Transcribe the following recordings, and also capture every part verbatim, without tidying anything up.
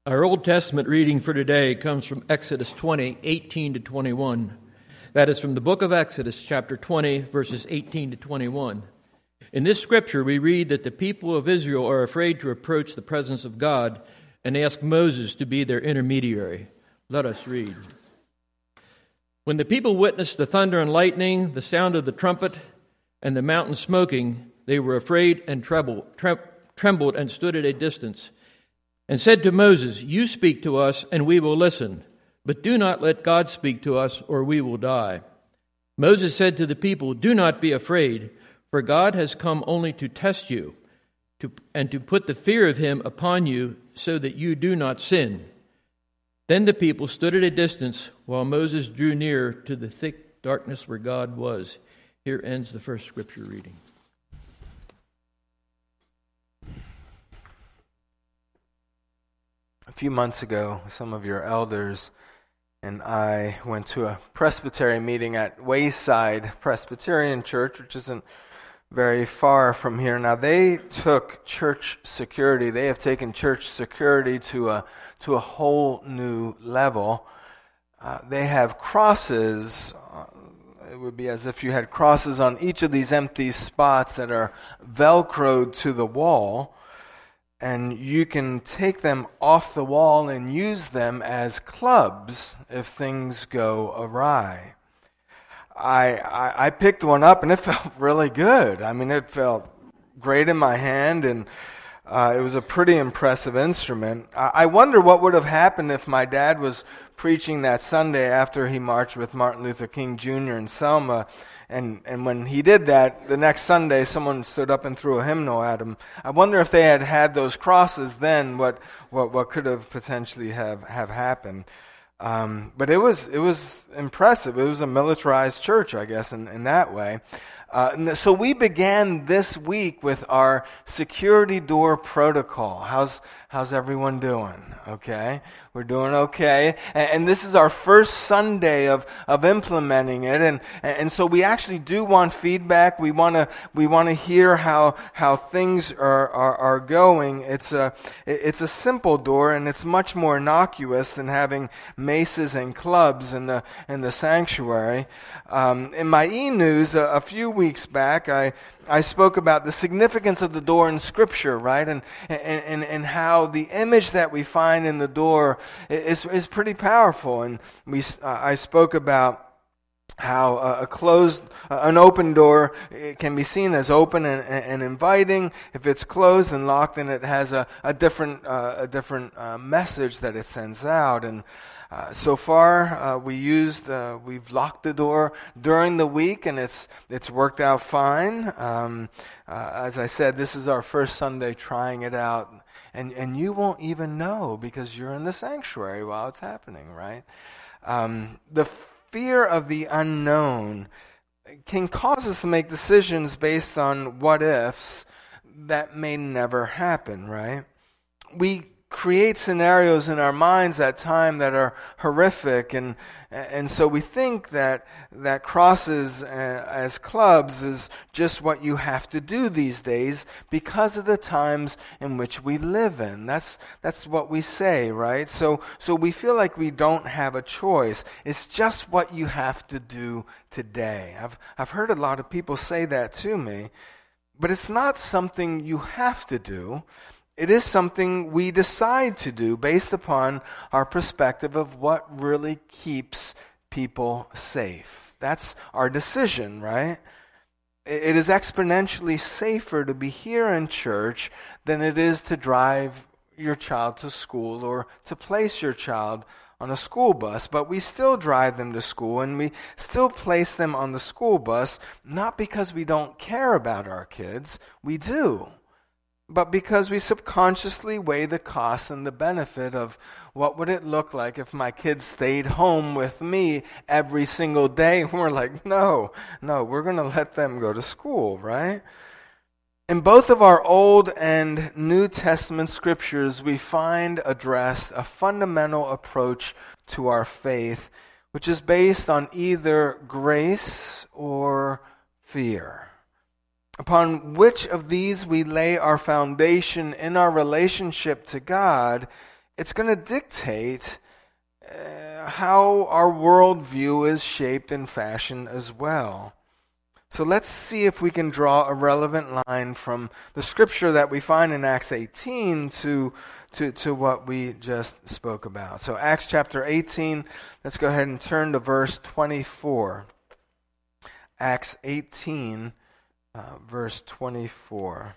Our Old Testament reading for today comes from Exodus twenty, eighteen to twenty-one. That is from the book of Exodus, chapter twenty, verses eighteen to twenty-one. In this scripture, we read that the people of Israel are afraid to approach the presence of God and ask Moses to be their intermediary. Let us read. When the people witnessed the thunder and lightning, the sound of the trumpet, and the mountain smoking, they were afraid and trembled, trembled and stood at a distance, and said to Moses, "You speak to us, and we will listen, but do not let God speak to us, or we will die." Moses said to the people, "Do not be afraid, for God has come only to test you, to, and to put the fear of him upon you, so that you do not sin." Then the people stood at a distance, while Moses drew near to the thick darkness where God was. Here ends the first scripture reading. A few months ago, some of your elders and I went to a Presbytery meeting at Wayside Presbyterian Church, which isn't very far from here. Now, they took church security. They have taken church security to a to a whole new level. Uh, they have crosses. Uh, it would be as if you had crosses on each of these empty spots that are Velcroed to the wall. And you can take them off the wall and use them as clubs if things go awry. I, I I picked one up and it felt really good. I mean, it felt great in my hand, and uh, it was a pretty impressive instrument. I, I wonder what would have happened if my dad was preaching that Sunday after he marched with Martin Luther King Junior in Selma. And and when he did that, the next Sunday, someone stood up and threw a hymnal at him. I wonder if they had had those crosses then, what what, what could have potentially have, have happened. Um, but it was it was impressive. It was a militarized church, I guess, in, in that way. Uh, and so we began this week with our security door protocol. How's how's everyone doing? Okay, we're doing okay. And, and this is our first Sunday of of implementing it. And and so we actually do want feedback. We want to we want to hear how how things are, are are going. It's a it's a simple door, and it's much more innocuous than having maces and clubs in the in the sanctuary. Um, in my e-news a, a few weeks back, I I spoke about the significance of the door in Scripture, right, and and and how the image that we find in the door is is pretty powerful. And we uh, I spoke about how a closed, an open door can be seen as open and, and inviting. If it's closed and locked, then it has a, a different, uh, a different uh, message that it sends out. And uh, so far, uh, we used, uh, we've locked the door during the week, and it's it's worked out fine. Um, uh, as I said, this is our first Sunday trying it out, and and you won't even know because you're in the sanctuary while it's happening, right? Um, the fear of the unknown can cause us to make decisions based on what-ifs that may never happen, right? We create scenarios in our minds at time that are horrific, and and so we think that that crosses uh, as clubs is just what you have to do these days because of the times in which we live in. That's that's what we say, right? So so we feel like we don't have a choice. It's just what you have to do today. I've I've heard a lot of people say that to me, but it's not something you have to do. It is something we decide to do based upon our perspective of what really keeps people safe. That's our decision, right? It is exponentially safer to be here in church than it is to drive your child to school or to place your child on a school bus. But we still drive them to school, and we still place them on the school bus, not because we don't care about our kids. We do. But because we subconsciously weigh the cost and the benefit of what would it look like if my kids stayed home with me every single day. And we're like, no, no, we're going to let them go to school, right? In both of our Old and New Testament scriptures, we find addressed a fundamental approach to our faith, which is based on either grace or fear. Upon which of these we lay our foundation in our relationship to God it's going to dictate uh, how our worldview is shaped and fashioned as well. So let's see if we can draw a relevant line from the scripture that we find in Acts eighteen to, to, to what we just spoke about. So Acts chapter eighteen, let's go ahead and turn to verse twenty-four. Acts eighteen, uh, verse twenty-four.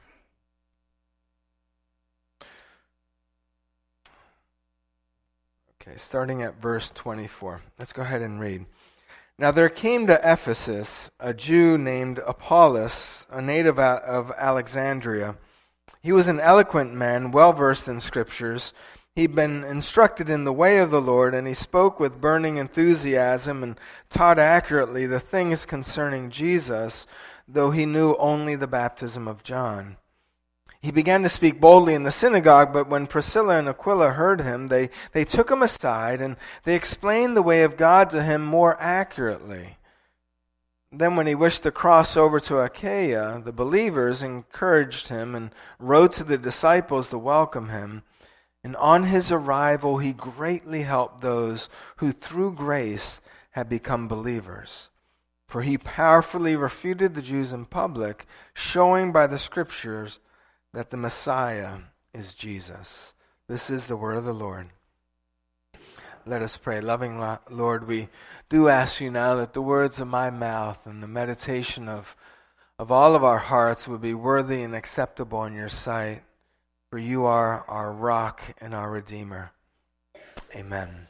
Okay, starting at verse twenty-four. Let's go ahead and read. Now there came to Ephesus a Jew named Apollos, a native of Alexandria. He was an eloquent man, well versed in scriptures. He'd been instructed in the way of the Lord, and he spoke with burning enthusiasm and taught accurately the things concerning Jesus, though he knew only the baptism of John. He began to speak boldly in the synagogue, but when Priscilla and Aquila heard him, they, they took him aside, and they explained the way of God to him more accurately. Then when he wished to cross over to Achaia, the believers encouraged him and wrote to the disciples to welcome him. And on his arrival, he greatly helped those who through grace had become believers. For he powerfully refuted the Jews in public, showing by the scriptures that the Messiah is Jesus. This is the word of the Lord. Let us pray. Loving Lord, we do ask you now that the words of my mouth and the meditation of, of all of our hearts would be worthy and acceptable in your sight, for you are our rock and our Redeemer. Amen.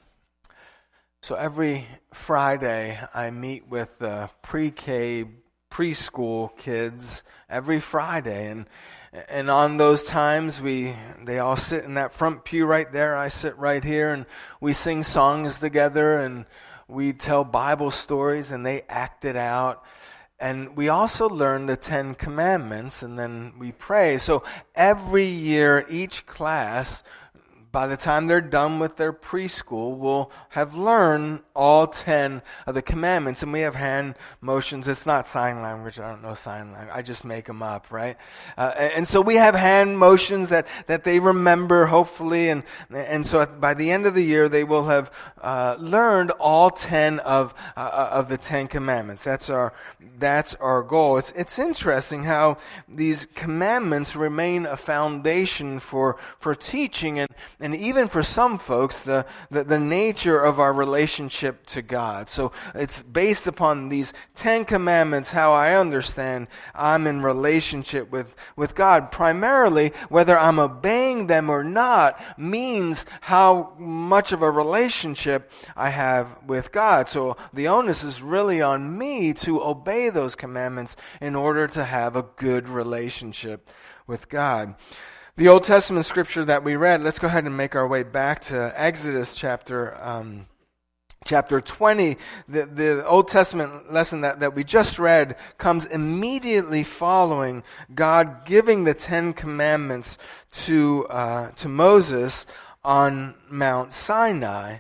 So every Friday I meet with uh, pre-K, preschool kids every Friday, and And on those times, we they all sit in that front pew right there. I sit right here, and we sing songs together, and we tell Bible stories, and they act it out. And we also learn the Ten Commandments, and then we pray. So every year, each class, by the time they're done with their preschool, will have learned all ten of the commandments. And we have hand motions. It's not sign language. I don't know sign language. I just make them up, right? Uh, and so we have hand motions that, that they remember, hopefully. And and so by the end of the year, they will have uh, learned all ten of uh, of the Ten Commandments. That's our that's our goal. It's it's interesting how these commandments remain a foundation for for teaching and And even for some folks, the, the, the nature of our relationship to God. So it's based upon these Ten Commandments, how I understand I'm in relationship with, with God. Primarily, whether I'm obeying them or not means how much of a relationship I have with God. So the onus is really on me to obey those commandments in order to have a good relationship with God. The Old Testament scripture that we read, let's go ahead and make our way back to Exodus chapter um, chapter twenty. The, the Old Testament lesson that, that we just read comes immediately following God giving the Ten Commandments to uh, to Moses on Mount Sinai.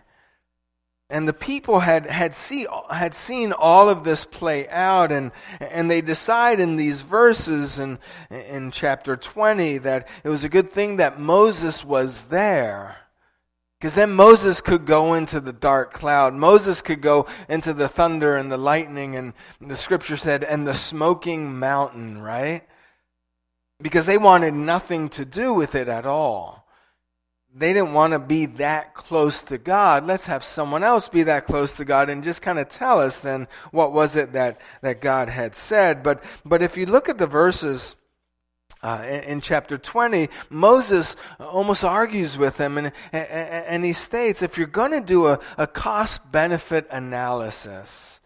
And the people had had see had seen all of this play out, and and they decide in these verses in in chapter twenty that it was a good thing that Moses was there, because then Moses could go into the dark cloud. Moses could go into the thunder and the lightning, and the scripture said, and the smoking mountain, right? Because they wanted nothing to do with it at all. They didn't want to be that close to God. Let's have someone else be that close to God and just kind of tell us then what was it that, that God had said. But but if you look at the verses uh, in, in chapter twenty, Moses almost argues with him, and, and, and he states, if you're going to do a, a cost-benefit analysis,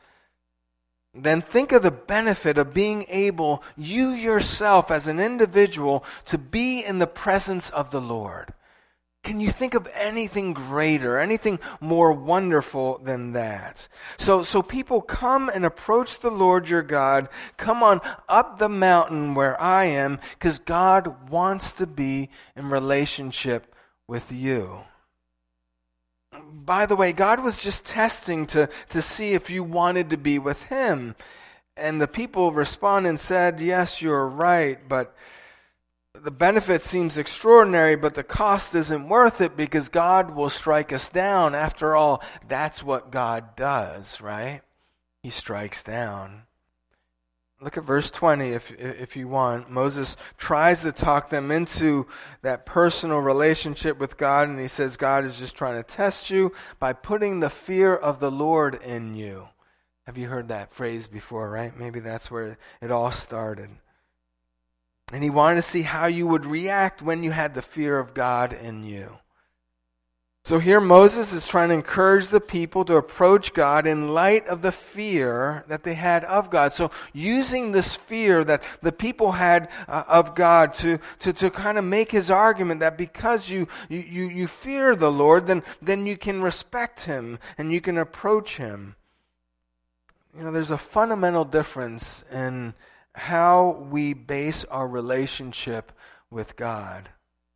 then think of the benefit of being able, you yourself as an individual, to be in the presence of the Lord. Can you think of anything greater, anything more wonderful than that? So, so people come and approach the Lord your God. Come on up the mountain where I am, because God wants to be in relationship with you. By the way, God was just testing to, to see if you wanted to be with Him. And the people responded and said, yes, you're right, but The benefit seems extraordinary, but the cost isn't worth it because God will strike us down. After all, that's what God does, right? He strikes down. Look at verse twenty if if you want. Moses tries to talk them into that personal relationship with God, and he says God is just trying to test you by putting the fear of the Lord in you. Have you heard that phrase before, right? Maybe that's where it all started. And he wanted to see how you would react when you had the fear of God in you. So here Moses is trying to encourage the people to approach God in light of the fear that they had of God. So using this fear that the people had uh, of God to, to, to kind of make his argument that because you, you, you, you fear the Lord, then, then you can respect him and you can approach him. You know, there's a fundamental difference in how we base our relationship with God.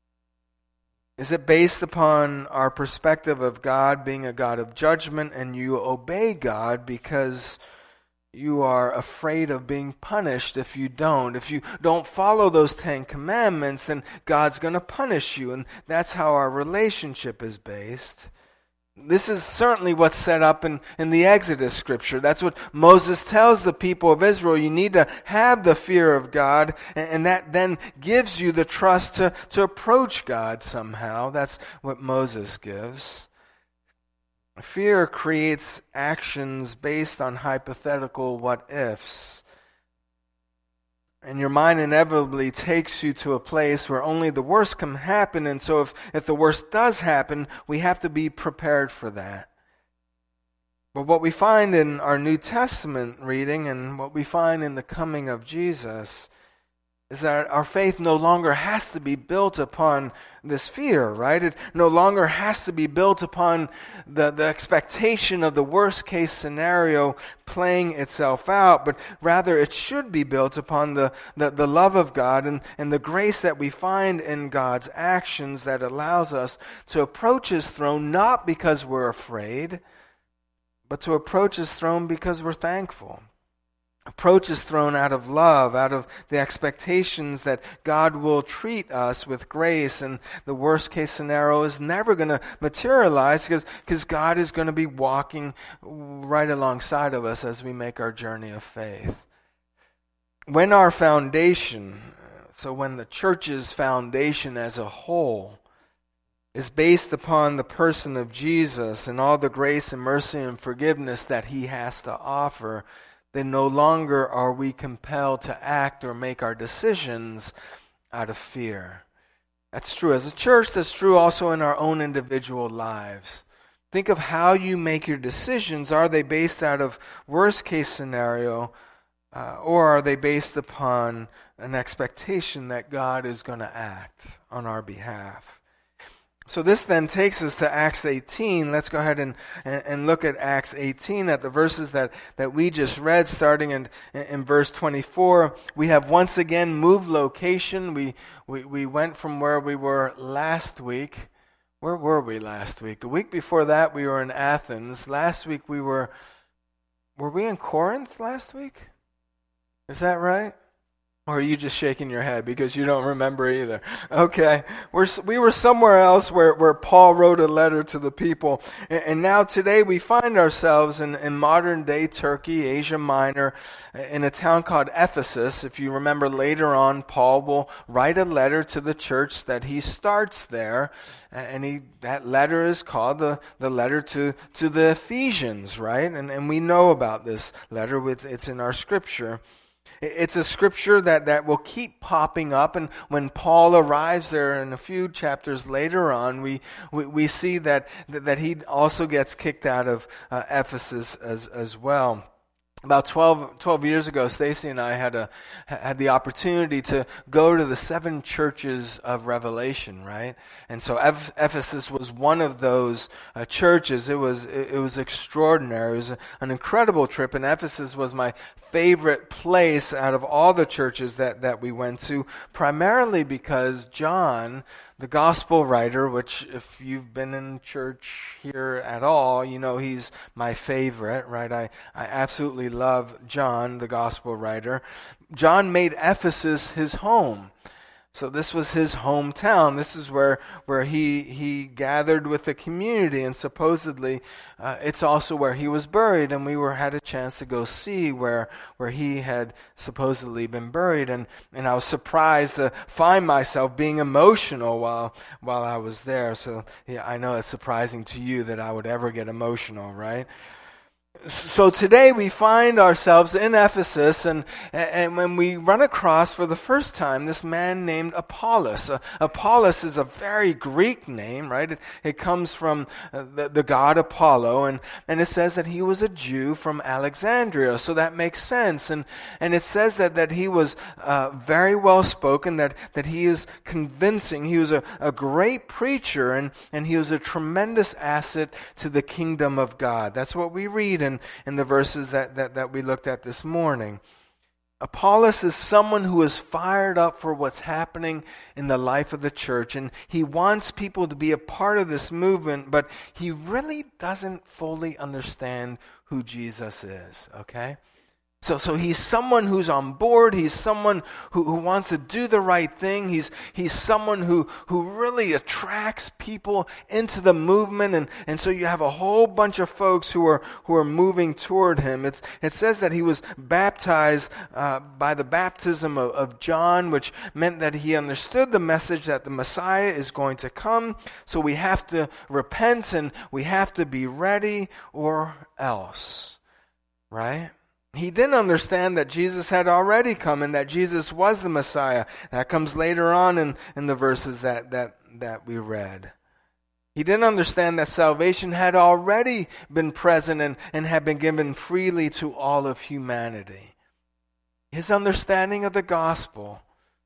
Is it based upon our perspective of God being a God of judgment and you obey God because you are afraid of being punished if you don't? If you don't follow those Ten Commandments, then God's going to punish you. And that's how our relationship is based. This is certainly what's set up in, in the Exodus scripture. That's what Moses tells the people of Israel. You need to have the fear of God, and, and that then gives you the trust to, to approach God somehow. That's what Moses gives. Fear creates actions based on hypothetical what-ifs. And your mind inevitably takes you to a place where only the worst can happen. And so if, if the worst does happen, we have to be prepared for that. But what we find in our New Testament reading and what we find in the coming of Jesus is that our faith no longer has to be built upon this fear, right? It no longer has to be built upon the, the expectation of the worst case scenario playing itself out, but rather it should be built upon the, the, the love of God and, and the grace that we find in God's actions that allows us to approach his throne not because we're afraid, but to approach his throne because we're thankful. Approach his throne out of love, out of the expectations that God will treat us with grace, and the worst case scenario is never going to materialize because because God is going to be walking right alongside of us as we make our journey of faith. When our foundation, so when the church's foundation as a whole is based upon the person of Jesus and all the grace and mercy and forgiveness that he has to offer, then no longer are we compelled to act or make our decisions out of fear. That's true as a church. That's true also in our own individual lives. Think of how you make your decisions. Are they based out of worst case scenario, uh, or are they based upon an expectation that God is going to act on our behalf? So this then takes us to Acts eighteen. Let's go ahead and, and look at Acts eighteen, at the verses that, that we just read, starting in, in verse twenty-four. We have once again moved location. We, we, we went from where we were last week. Where were we last week? The week before that, we were in Athens. Last week, we were, were we in Corinth last week? Is that right? Or are you just shaking your head because you don't remember either? Okay. We're, we were somewhere else where, where Paul wrote a letter to the people. And, and now today we find ourselves in, in modern day Turkey, Asia Minor, in a town called Ephesus. If you remember later on, Paul will write a letter to the church that he starts there. And he, that letter is called the, the letter to, to the Ephesians, right? And, and we know about this letter. With it's in our scripture. It's a scripture that, that will keep popping up, and when Paul arrives there in a few chapters later on, we we, we see that, that that he also gets kicked out of uh, Ephesus as as well. About twelve, twelve years ago, Stacy and I had a had the opportunity to go to the seven churches of Revelation, right? And so Ephesus was one of those uh, churches. It was it was extraordinary. It was an incredible trip, and Ephesus was my favorite place out of all the churches that, that we went to, primarily because John, the gospel writer, which if you've been in church here at all, you know he's my favorite, right? I, I absolutely love John, the gospel writer. John made Ephesus his home. So this was his hometown. This is where where he he gathered with the community, and supposedly uh, it's also where he was buried. And we were had a chance to go see where where he had supposedly been buried. And, and I was surprised to find myself being emotional while while I was there. So yeah, I know it's surprising to you that I would ever get emotional, right? So today we find ourselves in Ephesus, and and when we run across for the first time this man named Apollos. Uh, Apollos is a very Greek name, right? It, it comes from uh, the, the god Apollo, and, and it says that he was a Jew from Alexandria, so that makes sense. And and it says that, that he was uh, very well spoken, that, that he is convincing. He was a, a great preacher, and, and he was a tremendous asset to the kingdom of God. That's what we read in in the verses that, that, that we looked at this morning. Apollos is someone who is fired up for what's happening in the life of the church, and he wants people to be a part of this movement, but he really doesn't fully understand who Jesus is, okay? So so he's someone who's on board. He's someone who, who wants to do the right thing. He's he's someone who, who really attracts people into the movement. And, and so you have a whole bunch of folks who are who are moving toward him. It's, it says that he was baptized uh, by the baptism of, of John, which meant that he understood the message that the Messiah is going to come. So we have to repent and we have to be ready or else, right? He didn't understand that Jesus had already come and that Jesus was the Messiah. That comes later on in, in the verses that, that, that we read. He didn't understand that salvation had already been present and, and had been given freely to all of humanity. His understanding of the gospel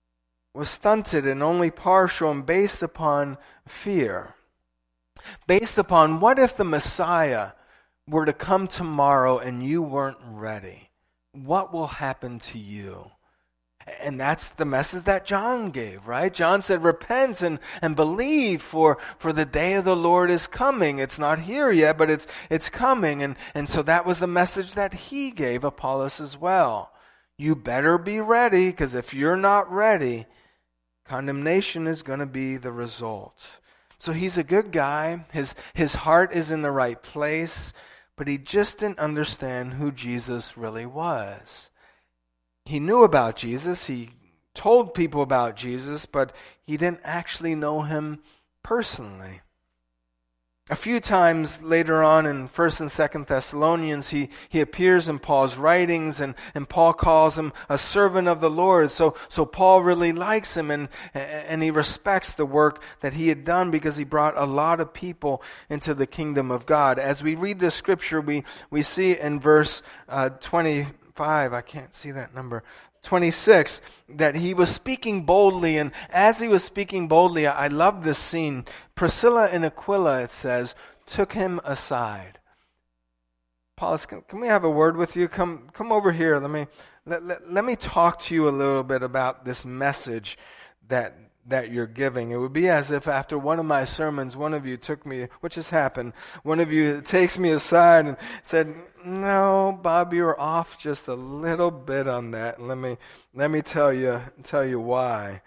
was stunted and only partial and based upon fear. Based upon, what if the Messiah were to come tomorrow and you weren't ready? What will happen to you? And that's the message that John gave, right? John said, repent and, and believe, for, for the day of the Lord is coming. It's not here yet, but it's it's coming. And, and so that was the message that he gave Apollos as well. You better be ready, because if you're not ready, condemnation is going to be the result. So he's a good guy. His, his heart is in the right place. But he just didn't understand who Jesus really was. He knew about Jesus. He told people about Jesus, but he didn't actually know him personally. A few times later on in First and Second Thessalonians, he, he appears in Paul's writings, and, and Paul calls him a servant of the Lord. So, so Paul really likes him, and, and he respects the work that he had done, because he brought a lot of people into the kingdom of God. As we read this scripture, we, we see in verse uh, twenty-five, I can't see that number, twenty-six, that he was speaking boldly, and as he was speaking boldly, I love this scene. Priscilla and Aquila, it says, took him aside. Paulus, can, can we have a word with you? Come come over here. Let me let, let, let me talk to you a little bit about this message that that you're giving. It would be as if after one of my sermons, one of you took me, which has happened, one of you takes me aside and said, no, Bob, you're off just a little bit on that. Let me let me tell you tell you why.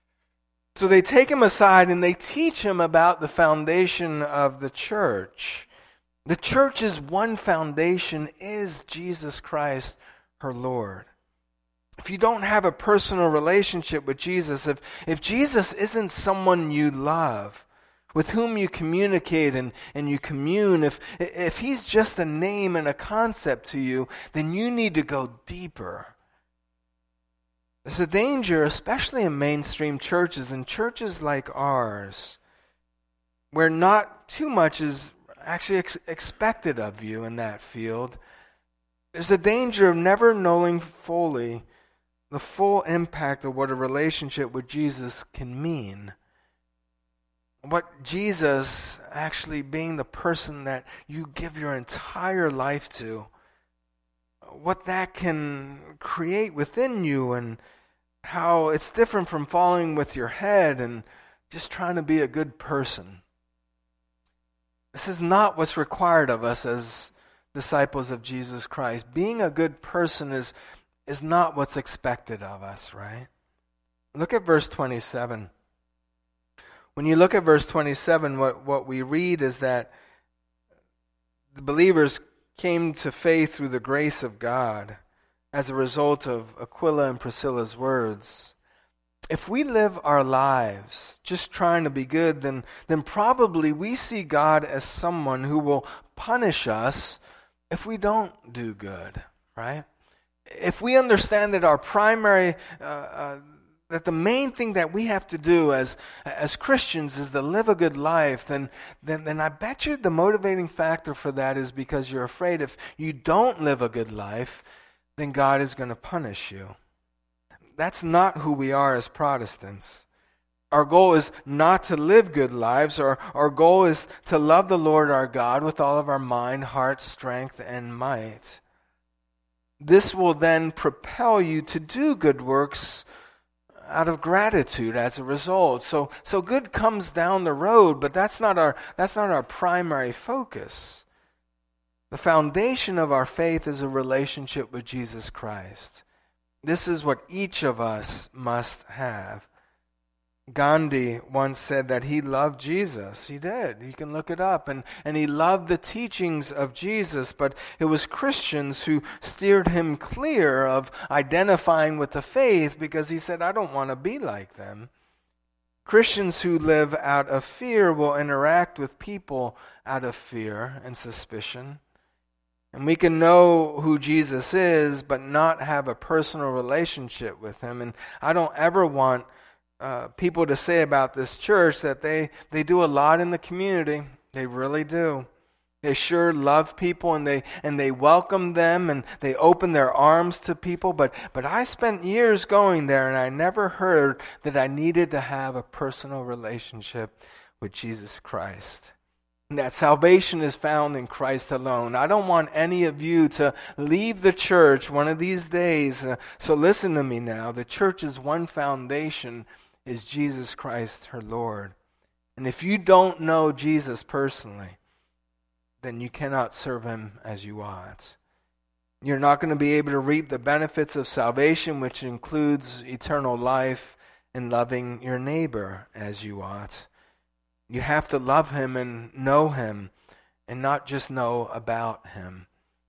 So they take him aside and they teach him about the foundation of the church. The church's one foundation is Jesus Christ, her Lord. If you don't have a personal relationship with Jesus, if, if Jesus isn't someone you love, with whom you communicate and, and you commune, if, if he's just a name and a concept to you, then you need to go deeper. There's a danger, especially in mainstream churches and churches like ours, where not too much is actually ex- expected of you in that field. There's a danger of never knowing fully the full impact of what a relationship with Jesus can mean. What Jesus actually being the person that you give your entire life to, what that can create within you, and how it's different from following with your head and just trying to be a good person. This is not what's required of us as disciples of Jesus Christ. Being a good person is, is not what's expected of us, right? Look at verse twenty-seven. When you look at verse twenty-seven, what, what we read is that the believers came to faith through the grace of God as a result of Aquila and Priscilla's words. If we live our lives just trying to be good, then, then probably we see God as someone who will punish us if we don't do good, right? If we understand that our primary, uh, uh, that the main thing that we have to do as as Christians is to live a good life, then, then, then I bet you the motivating factor for that is because you're afraid if you don't live a good life, then God is going to punish you. That's not who we are as Protestants. Our goal is not to live good lives. Our, our goal is to love the Lord our God with all of our mind, heart, strength, and might. This will then propel you to do good works out of gratitude as a result. So so good comes down the road, but that's not our that's not our primary focus. The foundation of our faith is a relationship with Jesus Christ. This is what each of us must have. Gandhi once said that he loved Jesus. He did. You can look it up. And, and he loved the teachings of Jesus, but it was Christians who steered him clear of identifying with the faith because he said, I don't want to be like them. Christians who live out of fear will interact with people out of fear and suspicion. And we can know who Jesus is, but not have a personal relationship with him. And I don't ever want Uh, people to say about this church that they, they do a lot in the community. They really do. They sure love people and they and they welcome them and they open their arms to people. But, but I spent years going there and I never heard that I needed to have a personal relationship with Jesus Christ. And that salvation is found in Christ alone. I don't want any of you to leave the church one of these days. Uh, so listen to me now. The church's one foundation is Jesus Christ, her Lord. And if you don't know Jesus personally, then you cannot serve him as you ought. You're not going to be able to reap the benefits of salvation, which includes eternal life and loving your neighbor as you ought. You have to love him and know him and not just know about him.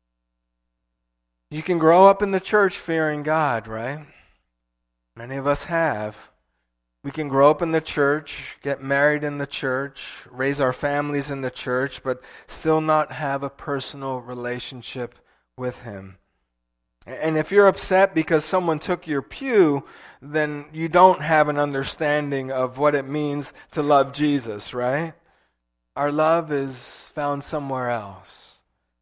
You can grow up in the church fearing God, right? Many of us have. We can grow up in the church, get married in the church, raise our families in the church, but still not have a personal relationship with him. And if you're upset because someone took your pew, then you don't have an understanding of what it means to love Jesus, right? Our love is found somewhere else.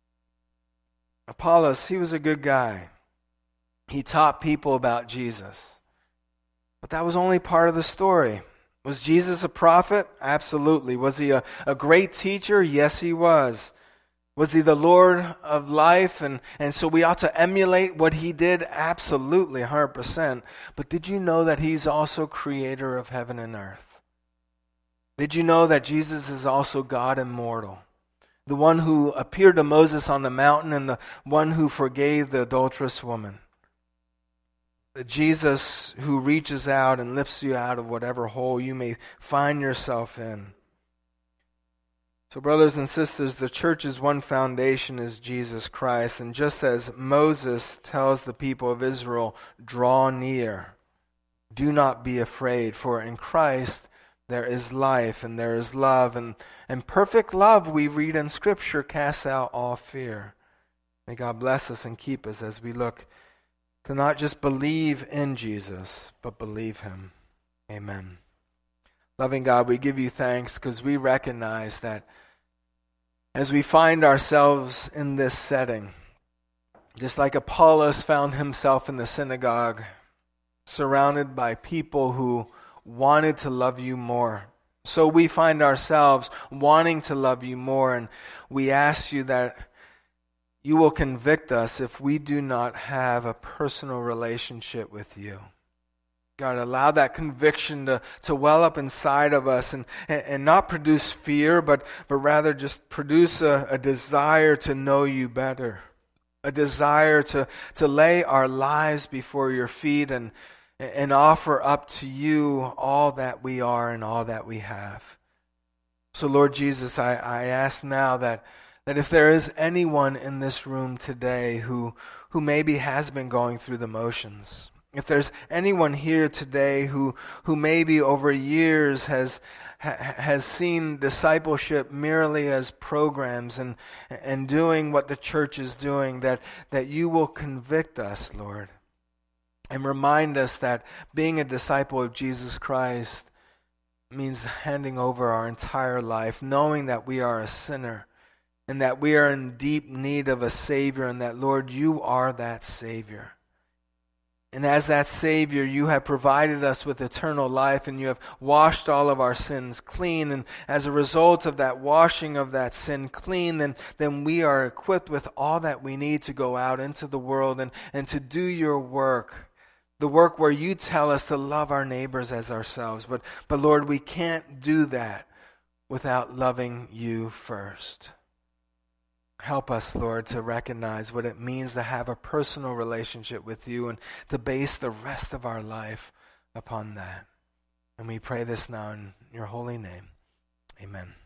Apollos, he was a good guy. He taught people about Jesus. But that was only part of the story. Was Jesus a prophet? Absolutely. Was he a, a great teacher? Yes, he was. Was he the Lord of life? And, and so we ought to emulate what he did? Absolutely, one hundred percent. But did you know that he's also creator of heaven and earth? Did you know that Jesus is also God immortal? The one who appeared to Moses on the mountain and the one who forgave the adulterous woman. The Jesus who reaches out and lifts you out of whatever hole you may find yourself in. So brothers and sisters, the church's one foundation is Jesus Christ. And just as Moses tells the people of Israel, draw near, do not be afraid, for in Christ there is life and there is love. And, and perfect love, we read in Scripture, casts out all fear. May God bless us and keep us as we look to not just believe in Jesus, but believe him. Amen. Loving God, we give you thanks because we recognize that as we find ourselves in this setting, just like Apollos found himself in the synagogue, surrounded by people who wanted to love you more, so we find ourselves wanting to love you more, and we ask you that you will convict us if we do not have a personal relationship with you. God, allow that conviction to, to well up inside of us and, and not produce fear, but, but rather just produce a, a desire to know you better. A desire to, to lay our lives before your feet and, and offer up to you all that we are and all that we have. So Lord Jesus, I, I ask now that, that if there is anyone in this room today who, who maybe has been going through the motions, if there's anyone here today who, who maybe over years has, ha, has seen discipleship merely as programs and, and doing what the church is doing, that, that you will convict us, Lord, and remind us that being a disciple of Jesus Christ means handing over our entire life, knowing that we are a sinner and that we are in deep need of a Savior, and that, Lord, you are that Savior. And as that Savior, you have provided us with eternal life, and you have washed all of our sins clean. And as a result of that washing of that sin clean, then, then we are equipped with all that we need to go out into the world and, and to do your work. The work where you tell us to love our neighbors as ourselves. But, but Lord, we can't do that without loving you first. Help us, Lord, to recognize what it means to have a personal relationship with you and to base the rest of our life upon that. And we pray this now in your holy name. Amen.